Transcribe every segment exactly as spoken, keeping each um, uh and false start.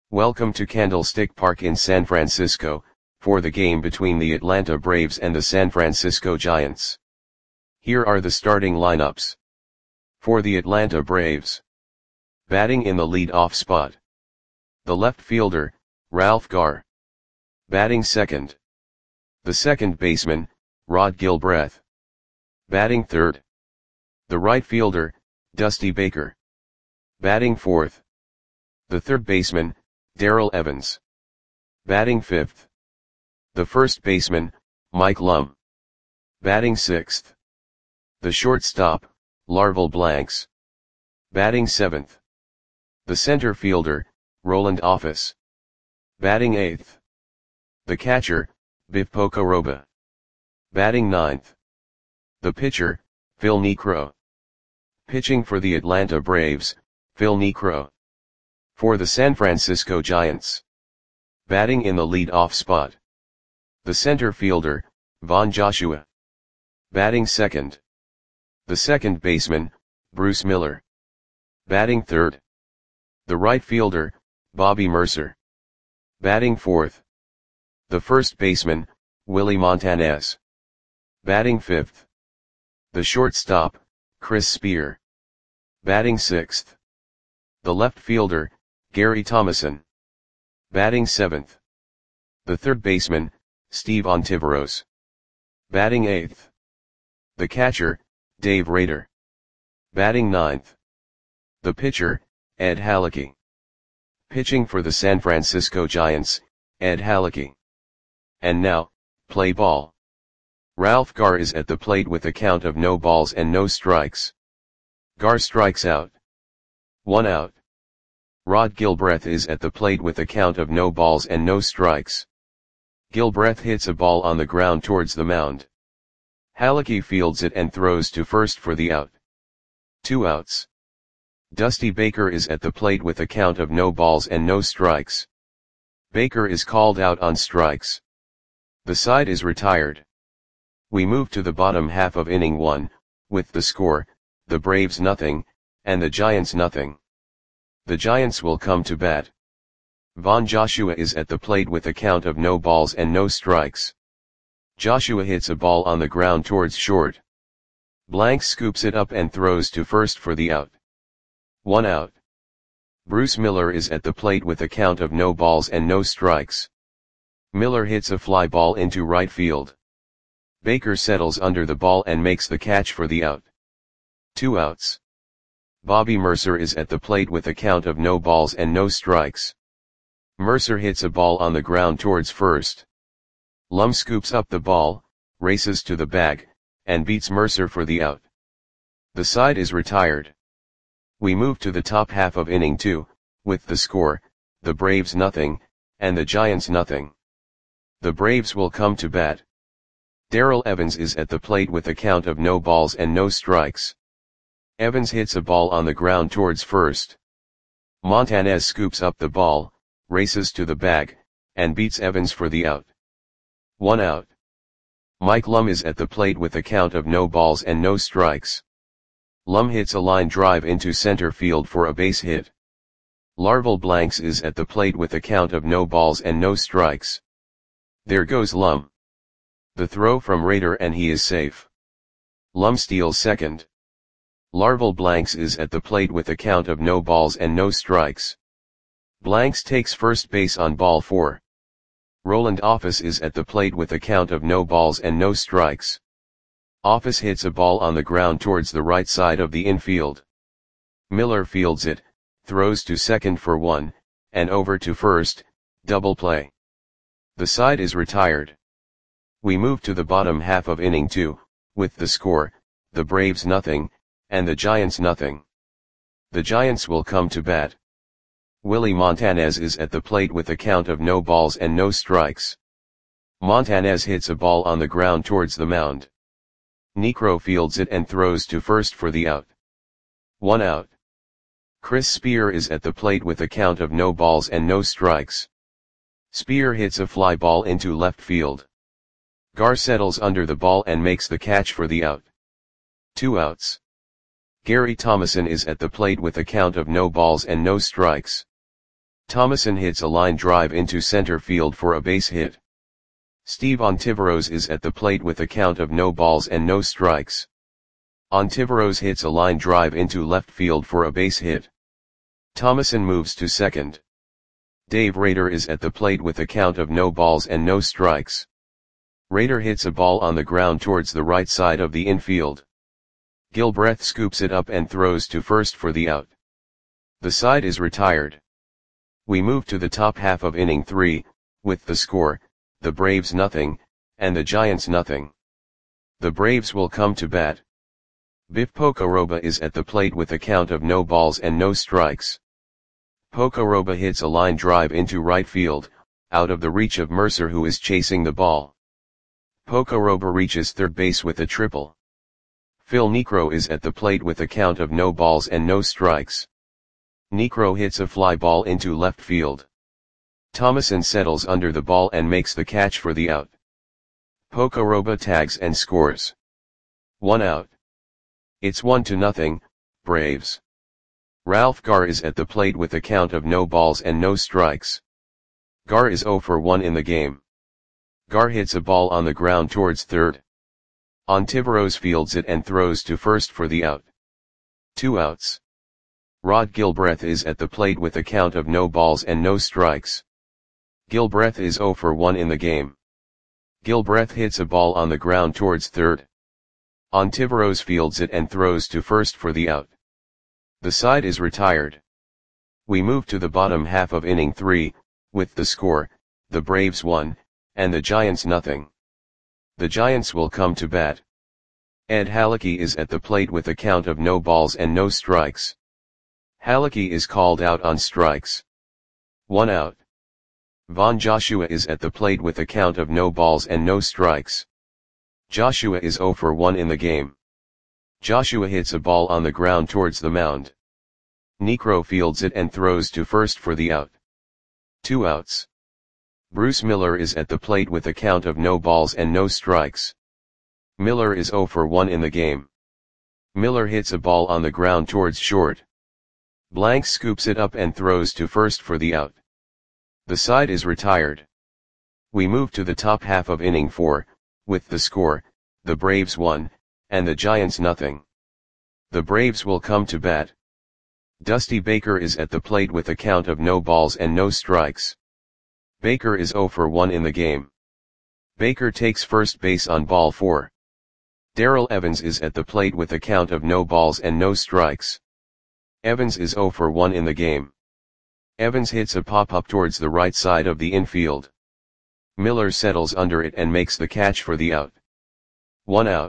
Welcome to Candlestick Park in San Francisco, for the game between the Atlanta Braves and the San Francisco Giants. Here are the starting lineups. For the Atlanta Braves. Batting in the lead-off spot. The left fielder, Ralph Garr. Batting second. The second baseman, Rod Gilbreth. Batting third. The right fielder, Dusty Baker. Batting fourth. The third baseman, Darrell Evans. Batting fifth. The first baseman, Mike Lum. Batting sixth. The shortstop, Larval Blanks. Batting seventh. The center fielder, Roland Office. Batting eighth. The catcher, Biff Pocoroba. Batting ninth. The pitcher, Phil Niekro. Pitching for the Atlanta Braves, Phil Niekro. For the San Francisco Giants. Batting in the lead-off spot. The center fielder, Von Joshua. Batting second. The second baseman, Bruce Miller. Batting third. The right fielder, Bobby Murcer. Batting fourth. The first baseman, Willie Montanez. Batting fifth. The shortstop, Chris Spear. Batting sixth. The left fielder, Gary Thomason. Batting seventh. The third baseman, Steve Ontiveros. Batting eighth. The catcher, Dave Rader. Batting ninth. The pitcher, Ed Halicki. Pitching for the San Francisco Giants, Ed Halicki. And now, play ball. Ralph Garr is at the plate with a count of no balls and no strikes. Garr strikes out. One out. Rod Gilbreth is at the plate with a count of no balls and no strikes. Gilbreth hits a ball on the ground towards the mound. Halicki fields it and throws to first for the out. Two outs. Dusty Baker is at the plate with a count of no balls and no strikes. Baker is called out on strikes. The side is retired. We move to the bottom half of inning one, with the score, the Braves nothing, and the Giants nothing. The Giants will come to bat. Von Joshua is at the plate with a count of no balls and no strikes. Joshua hits a ball on the ground towards short. Blanks scoops it up and throws to first for the out. One out. Bruce Miller is at the plate with a count of no balls and no strikes. Miller hits a fly ball into right field. Baker settles under the ball and makes the catch for the out. Two outs. Bobby Murcer is at the plate with a count of no balls and no strikes. Murcer hits a ball on the ground towards first. Lum scoops up the ball, races to the bag, and beats Murcer for the out. The side is retired. We move to the top half of inning two, with the score, the Braves nothing, and the Giants nothing. The Braves will come to bat. Darrell Evans is at the plate with a count of no balls and no strikes. Evans hits a ball on the ground towards first. Montanez scoops up the ball, races to the bag, and beats Evans for the out. One out. Mike Lum is at the plate with a count of no balls and no strikes. Lum hits a line drive into center field for a base hit. Larval Blanks is at the plate with a count of no balls and no strikes. There goes Lum. The throw from Rader and he is safe. Lum steals second. Larval Blanks is at the plate with a count of no balls and no strikes. Blanks takes first base on ball four. Roland Office is at the plate with a count of no balls and no strikes. Office hits a ball on the ground towards the right side of the infield. Miller fields it, throws to second for one, and over to first, double play. The side is retired. We move to the bottom half of inning two, with the score, the Braves nothing, and the Giants nothing. The Giants will come to bat. Willie Montanez is at the plate with a count of no balls and no strikes. Montanez hits a ball on the ground towards the mound. Niekro fields it and throws to first for the out. One out. Chris Spear is at the plate with a count of no balls and no strikes. Spear hits a fly ball into left field. Garr settles under the ball and makes the catch for the out. Two outs. Gary Thomason is at the plate with a count of no balls and no strikes. Thomason hits a line drive into center field for a base hit. Steve Ontiveros is at the plate with a count of no balls and no strikes. Ontiveros hits a line drive into left field for a base hit. Thomason moves to second. Dave Rader is at the plate with a count of no balls and no strikes. Rader hits a ball on the ground towards the right side of the infield. Gilbreth scoops it up and throws to first for the out. The side is retired. We move to the top half of inning three, with the score, the Braves nothing, and the Giants nothing. The Braves will come to bat. Biff Pocoroba is at the plate with a count of no balls and no strikes. Pocoroba hits a line drive into right field, out of the reach of Mercer, who is chasing the ball. Pocoroba reaches third base with a triple. Phil Niekro is at the plate with a count of no balls and no strikes. Niekro hits a fly ball into left field. Thomason settles under the ball and makes the catch for the out. Pocoroba tags and scores. One out. It's one to nothing, Braves. Ralph Garr is at the plate with a count of no balls and no strikes. Garr is oh for one in the game. Garr hits a ball on the ground towards third. Ontiveros fields it and throws to first for the out. Two outs. Rod Gilbreth is at the plate with a count of no balls and no strikes. Gilbreth is oh for one in the game. Gilbreth hits a ball on the ground towards third. Ontiveros fields it and throws to first for the out. The side is retired. We move to the bottom half of inning three, with the score, the Braves one, and the Giants nothing. The Giants will come to bat. Ed Halicki is at the plate with a count of no balls and no strikes. Halicki is called out on strikes. One out. Von Joshua is at the plate with a count of no balls and no strikes. Joshua is oh for one in the game. Joshua hits a ball on the ground towards the mound. Niekro fields it and throws to first for the out. Two outs. Bruce Miller is at the plate with a count of no balls and no strikes. Miller is oh for one in the game. Miller hits a ball on the ground towards short. Blanks scoops it up and throws to first for the out. The side is retired. We move to the top half of inning four, with the score, the Braves one, and the Giants nothing. The Braves will come to bat. Dusty Baker is at the plate with a count of no balls and no strikes. Baker is oh for one in the game. Baker takes first base on ball four. Darrell Evans is at the plate with a count of no balls and no strikes. Evans is oh for one in the game. Evans hits a pop-up towards the right side of the infield. Miller settles under it and makes the catch for the out. One out.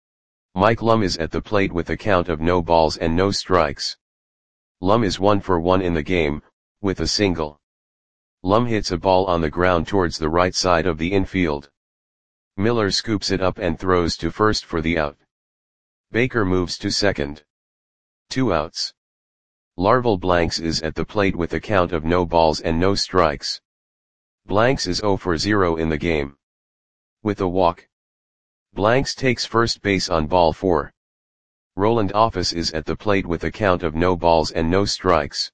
Mike Lum is at the plate with a count of no balls and no strikes. Lum is one for one in the game, with a single. Lum hits a ball on the ground towards the right side of the infield. Miller scoops it up and throws to first for the out. Baker moves to second. Two outs. Larval Blanks is at the plate with a count of no balls and no strikes. Blanks is oh for zero in the game. With a walk. Blanks takes first base on ball four. Roland Office is at the plate with a count of no balls and no strikes.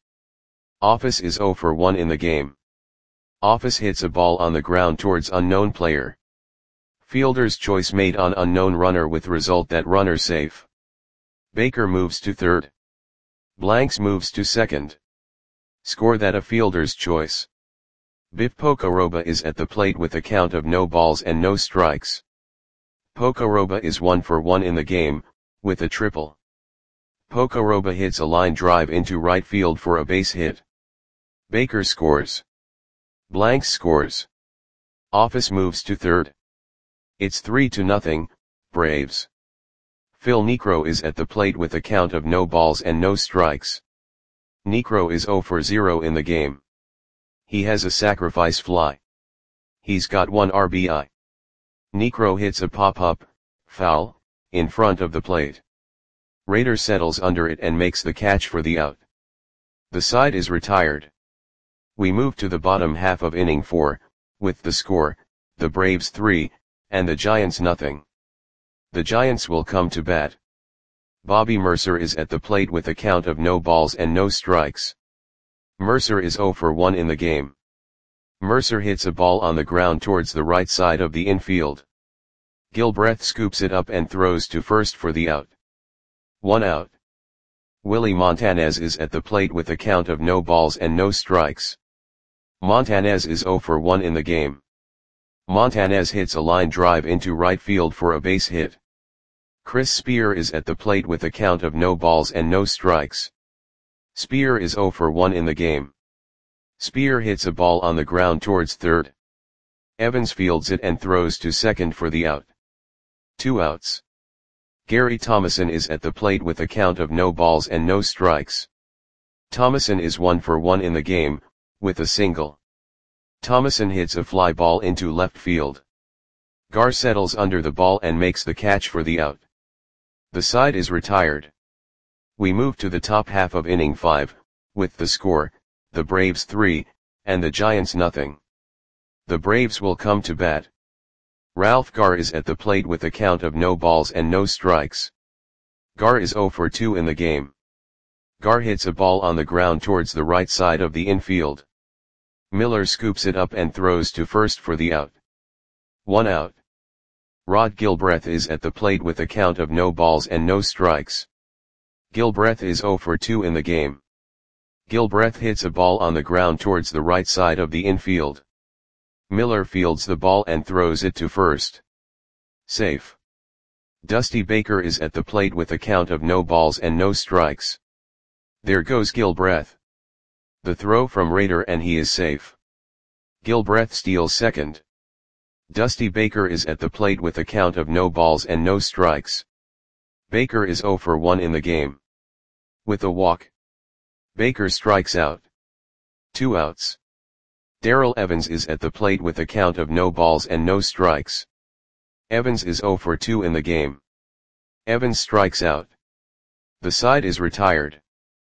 Office is oh for one in the game. Office hits a ball on the ground towards unknown player. Fielder's choice made on unknown runner with result that runner safe. Baker moves to third. Blanks moves to second. Score that a fielder's choice. Biff Pocoroba is at the plate with a count of no balls and no strikes. Pocoroba is one for one in the game, with a triple. Pocoroba hits a line drive into right field for a base hit. Baker scores. Blanks scores. Office moves to third. It's three to nothing, Braves. Phil Niekro is at the plate with a count of no balls and no strikes. Niekro is oh for zero in the game. He has a sacrifice fly. He's got one R B I. Niekro hits a pop-up, foul, in front of the plate. Rader settles under it and makes the catch for the out. The side is retired. We move to the bottom half of inning four, with the score, the Braves three, and the Giants nothing. The Giants will come to bat. Bobby Mercer is at the plate with a count of no balls and no strikes. Mercer is zero for one in the game. Mercer hits a ball on the ground towards the right side of the infield. Gilbreth scoops it up and throws to first for the out. One out. Willie Montanez is at the plate with a count of no balls and no strikes. Montanez is zero for one in the game. Montanez hits a line drive into right field for a base hit. Chris Spear is at the plate with a count of no balls and no strikes. Spear is zero for one in the game. Spear hits a ball on the ground towards third. Evans fields it and throws to second for the out. Two outs. Gary Thomason is at the plate with a count of no balls and no strikes. Thomason is one for one in the game, with a single. Thomason hits a fly ball into left field. Gar settles under the ball and makes the catch for the out. The side is retired. We move to the top half of inning five, with the score, the Braves three, and the Giants nothing. The Braves will come to bat. Ralph Gar is at the plate with a count of no balls and no strikes. Gar is zero for two in the game. Gar hits a ball on the ground towards the right side of the infield. Miller scoops it up and throws to first for the out. One out. Rod Gilbreth is at the plate with a count of no balls and no strikes. Gilbreth is zero for two in the game. Gilbreth hits a ball on the ground towards the right side of the infield. Miller fields the ball and throws it to first. Safe. Dusty Baker is at the plate with a count of no balls and no strikes. There goes Gilbreth. The throw from Rader and he is safe. Gilbreth steals second. Dusty Baker is at the plate with a count of no balls and no strikes. Baker is zero for one in the game. With a walk, Baker strikes out. Two outs. Darrell Evans is at the plate with a count of no balls and no strikes. Evans is zero for two in the game. Evans strikes out. The side is retired.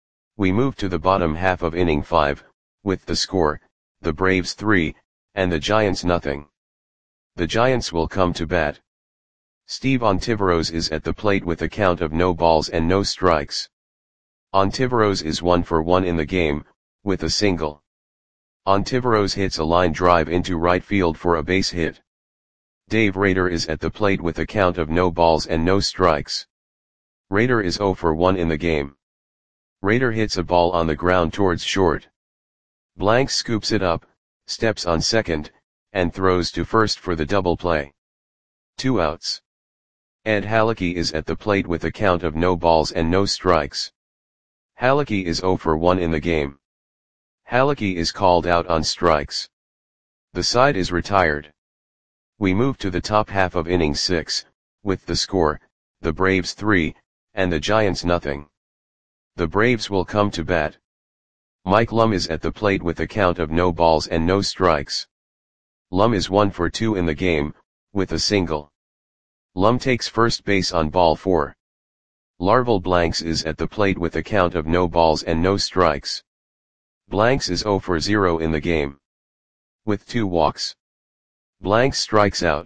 We move to the bottom half of inning five, with the score, the Braves three, and the Giants nothing. The Giants will come to bat. Steve Ontiveros is at the plate with a count of no balls and no strikes. Ontiveros is one for one in the game, with a single. Ontiveros hits a line drive into right field for a base hit. Dave Rader is at the plate with a count of no balls and no strikes. Rader is zero for one in the game. Rader hits a ball on the ground towards short. Blanks scoops it up, steps on second, and throws to first for the double play. Two outs. Ed Halicki is at the plate with a count of no balls and no strikes. Halicki is zero for one in the game. Halicki is called out on strikes. The side is retired. We move to the top half of inning six, with the score, the Braves three, and the Giants nothing. The Braves will come to bat. Mike Lum is at the plate with a count of no balls and no strikes. Lum is one for two in the game, with a single. Lum takes first base on ball four. Larval Blanks is at the plate with a count of no balls and no strikes. Blanks is zero for zero in the game. With two walks. Blanks strikes out.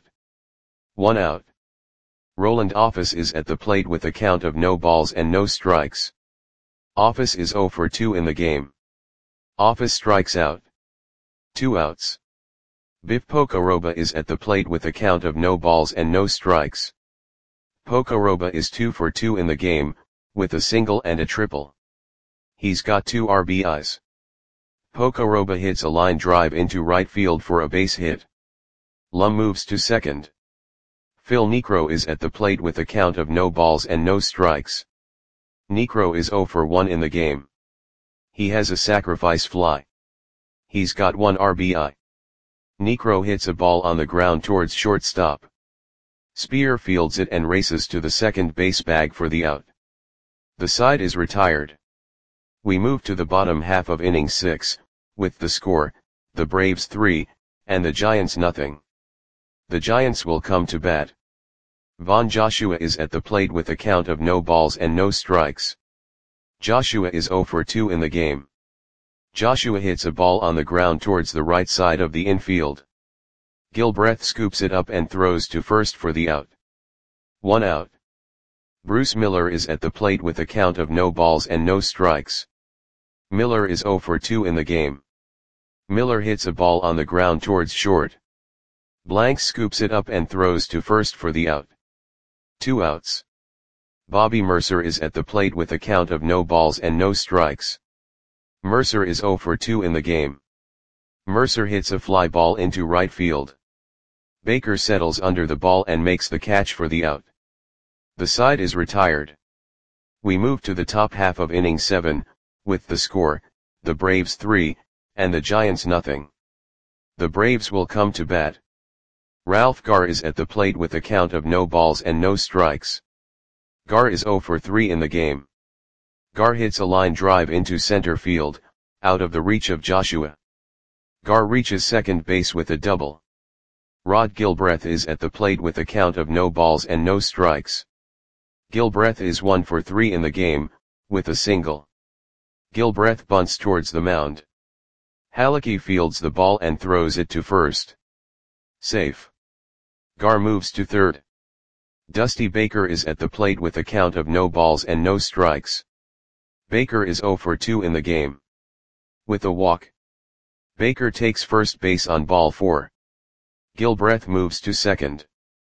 One out. Roland Office is at the plate with a count of no balls and no strikes. Office is zero for two in the game. Office strikes out. Two outs. Biff Pocoroba is at the plate with a count of no balls and no strikes. Pocoroba is two for two in the game, with a single and a triple. He's got two R B Is. Pocoroba hits a line drive into right field for a base hit. Lum moves to second. Phil Niekro is at the plate with a count of no balls and no strikes. Niekro is zero for one in the game. He has a sacrifice fly. He's got one R B I. Niekro hits a ball on the ground towards shortstop. Spear fields it and races to the second base bag for the out. The side is retired. We move to the bottom half of inning six, with the score, the Braves three, and the Giants nothing. The Giants will come to bat. Von Joshua is at the plate with a count of no balls and no strikes. Joshua is zero for two in the game. Joshua hits a ball on the ground towards the right side of the infield. Gilbreth scoops it up and throws to first for the out. One out. Bruce Miller is at the plate with a count of no balls and no strikes. Miller is zero for two in the game. Miller hits a ball on the ground towards short. Blanks scoops it up and throws to first for the out. Two outs. Bobby Mercer is at the plate with a count of no balls and no strikes. Mercer is zero for two in the game. Mercer hits a fly ball into right field. Baker settles under the ball and makes the catch for the out. The side is retired. We move to the top half of inning seven, with the score, the Braves three, and the Giants nothing. The Braves will come to bat. Ralph Garr is at the plate with a count of no balls and no strikes. Garr is zero for three in the game. Garr hits a line drive into center field, out of the reach of Joshua. Garr reaches second base with a double. Rod Gilbreth is at the plate with a count of no balls and no strikes. Gilbreth is one for three in the game, with a single. Gilbreth bunts towards the mound. Hallecky fields the ball and throws it to first. Safe. Garr moves to third. Dusty Baker is at the plate with a count of no balls and no strikes. Baker is zero for two in the game. With a walk. Baker takes first base on ball four. Gilbreth moves to second.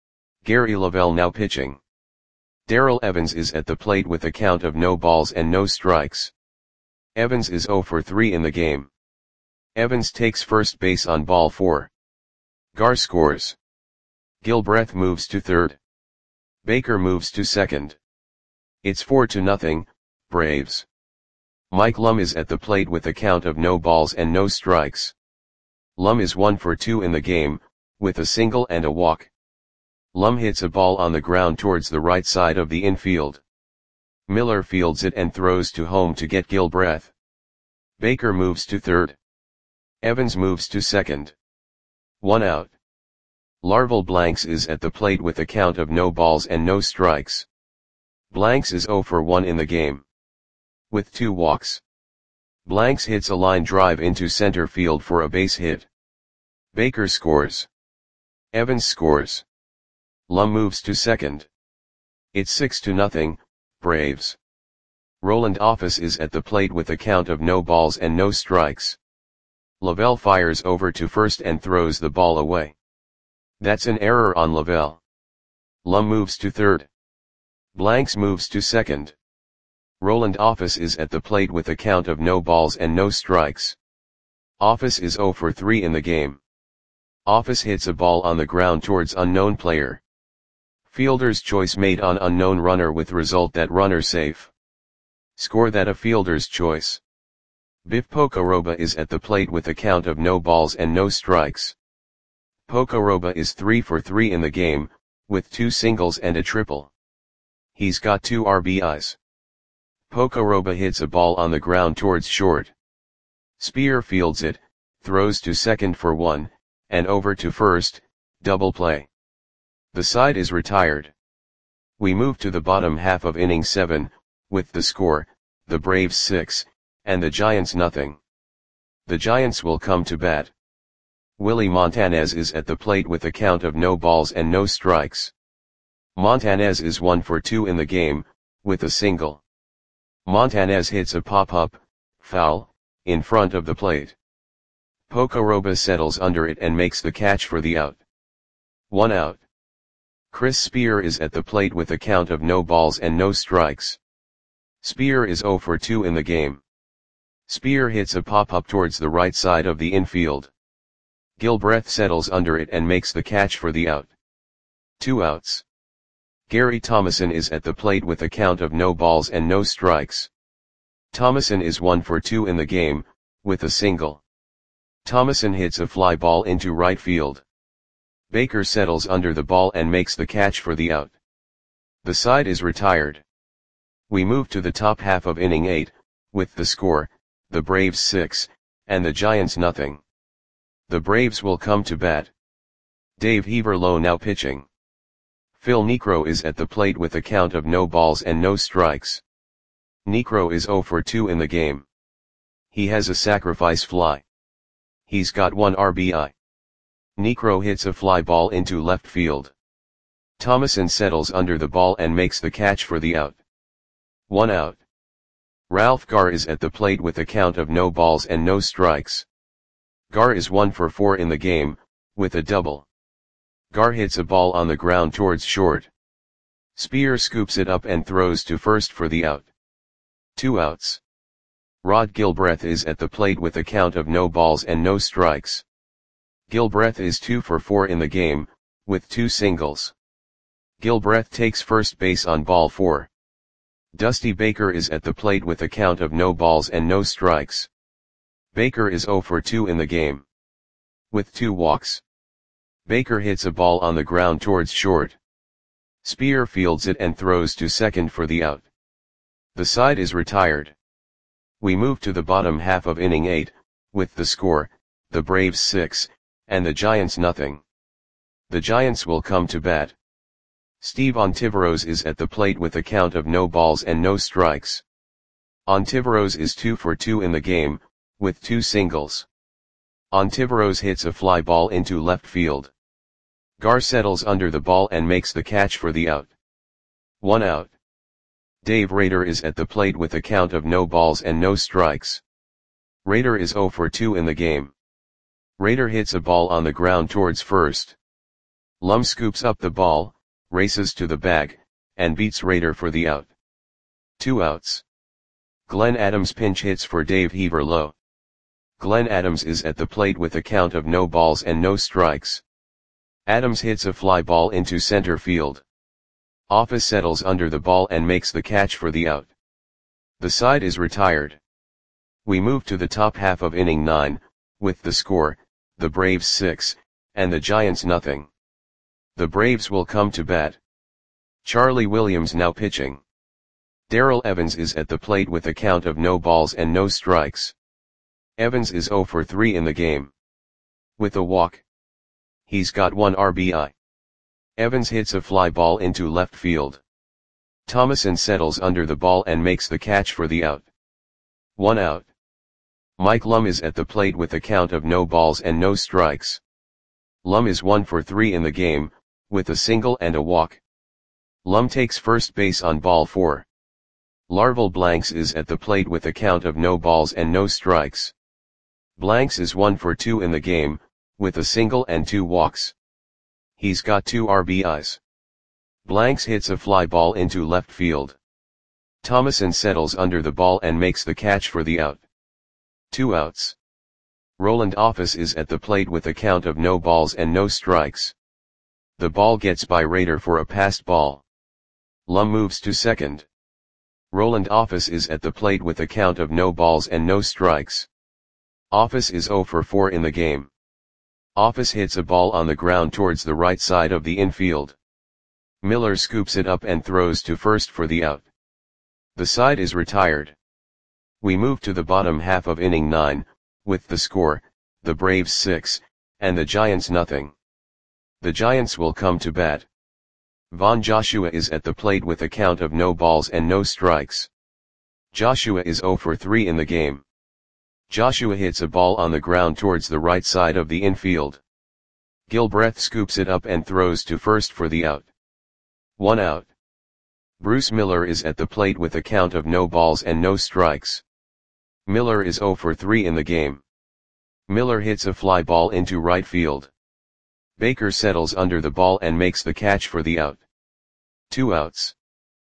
Gary Lavelle now pitching. Darrell Evans is at the plate with a count of no balls and no strikes. Evans is zero for three in the game. Evans takes first base on ball four. Garr scores. Gilbreth moves to third. Baker moves to second. It's four to nothing, Braves. Mike Lum is at the plate with a count of no balls and no strikes. Lum is one for two in the game, with a single and a walk. Lum hits a ball on the ground towards the right side of the infield. Miller fields it and throws to home to get Gilbreth. Baker moves to third. Evans moves to second. One out. Larval Blanks is at the plate with a count of no balls and no strikes. Blanks is zero for one in the game. With two walks. Blanks hits a line drive into center field for a base hit. Baker scores. Evans scores. Lum moves to second. It's six to nothing, Braves. Roland Office is at the plate with a count of no balls and no strikes. Lavelle fires over to first and throws the ball away. That's an error on Lavelle. Lum moves to third. Blanks moves to second. Roland Office is at the plate with a count of no balls and no strikes. Office is zero for three in the game. Office hits a ball on the ground towards unknown player. Fielder's choice made on unknown runner with result that runner safe. Score that a fielder's choice. Biff Pocoroba is at the plate with a count of no balls and no strikes. Pocoroba is three for three in the game, with two singles and a triple. He's got two R B Is. Pocoroba hits a ball on the ground towards short. Spear fields it, throws to second for one, and over to first, double play. The side is retired. We move to the bottom half of inning seven, with the score, the Braves six, and the Giants nothing. The Giants will come to bat. Willie Montanez is at the plate with a count of no balls and no strikes. Montanez is one for two in the game, with a single. Montanez hits a pop-up, foul, in front of the plate. Pocoroba settles under it and makes the catch for the out. One out. Chris Spear is at the plate with a count of no balls and no strikes. Spear is zero for two in the game. Spear hits a pop-up towards the right side of the infield. Gilbreth settles under it and makes the catch for the out. Two outs. Gary Thomason is at the plate with a count of no balls and no strikes. Thomason is one for two in the game, with a single. Thomason hits a fly ball into right field. Baker settles under the ball and makes the catch for the out. The side is retired. We move to the top half of inning eight, with the score, the Braves six, and the Giants nothing. The Braves will come to bat. Dave Heaverlow now pitching. Phil Niekro is at the plate with a count of no balls and no strikes. Niekro is zero for two in the game. He has a sacrifice fly. He's got one R B I. Niekro hits a fly ball into left field. Thomason settles under the ball and makes the catch for the out. One out. Ralph Garr is at the plate with a count of no balls and no strikes. Garr is one for four in the game, with a double. Garr hits a ball on the ground towards short. Spear scoops it up and throws to first for the out. Two outs. Rod Gilbreth is at the plate with a count of no balls and no strikes. Gilbreth is two for four in the game, with two singles. Gilbreth takes first base on ball four. Dusty Baker is at the plate with a count of no balls and no strikes. Baker is zero for two in the game, with two walks. Baker hits a ball on the ground towards short. Spear fields it and throws to second for the out. The side is retired. We move to the bottom half of inning eight, with the score, the Braves six, and the Giants nothing. The Giants will come to bat. Steve Ontiveros is at the plate with a count of no balls and no strikes. Ontiveros is two for two in the game, with two singles. Ontiveros hits a fly ball into left field. Garr settles under the ball and makes the catch for the out. One out. Dave Rader is at the plate with a count of no balls and no strikes. Rader is zero for two in the game. Rader hits a ball on the ground towards first. Lum scoops up the ball, races to the bag, and beats Rader for the out. Two outs. Glenn Adams pinch hits for Dave Heaver low. Glenn Adams is at the plate with a count of no balls and no strikes. Adams hits a fly ball into center field. Office settles under the ball and makes the catch for the out. The side is retired. We move to the top half of inning nine, with the score, the Braves six, and the Giants nothing. The Braves will come to bat. Charlie Williams now pitching. Darrell Evans is at the plate with a count of no balls and no strikes. Evans is zero for three in the game, with a walk. He's got one R B I. Evans hits a fly ball into left field. Thomason settles under the ball and makes the catch for the out. One out. Mike Lum is at the plate with a count of no balls and no strikes. Lum is one for three in the game, with a single and a walk. Lum takes first base on ball four. Larval Blanks is at the plate with a count of no balls and no strikes. Blanks is one for two in the game, with a single and two walks. He's got two R B Is. Blanks hits a fly ball into left field. Thomason settles under the ball and makes the catch for the out. Two outs. Roland Office is at the plate with a count of no balls and no strikes. The ball gets by Rader for a passed ball. Lum moves to second. Roland Office is at the plate with a count of no balls and no strikes. Office is zero for four in the game. Office hits a ball on the ground towards the right side of the infield. Miller scoops it up and throws to first for the out. The side is retired. We move to the bottom half of inning nine, with the score, the Braves six, and the Giants nothing. The Giants will come to bat. Von Joshua is at the plate with a count of no balls and no strikes. Joshua is zero for three in the game. Joshua hits a ball on the ground towards the right side of the infield. Gilbreth scoops it up and throws to first for the out. One out. Bruce Miller is at the plate with a count of no balls and no strikes. Miller is zero for three in the game. Miller hits a fly ball into right field. Baker settles under the ball and makes the catch for the out. Two outs.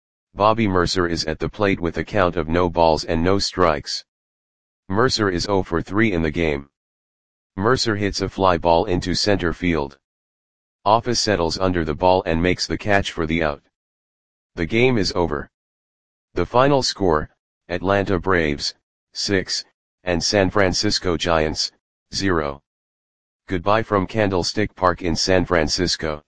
Bobby Mercer is at the plate with a count of no balls and no strikes. Mercer is zero for three in the game. Mercer hits a fly ball into center field. Office settles under the ball and makes the catch for the out. The game is over. The final score, Atlanta Braves, six, and San Francisco Giants, zero. Goodbye from Candlestick Park in San Francisco.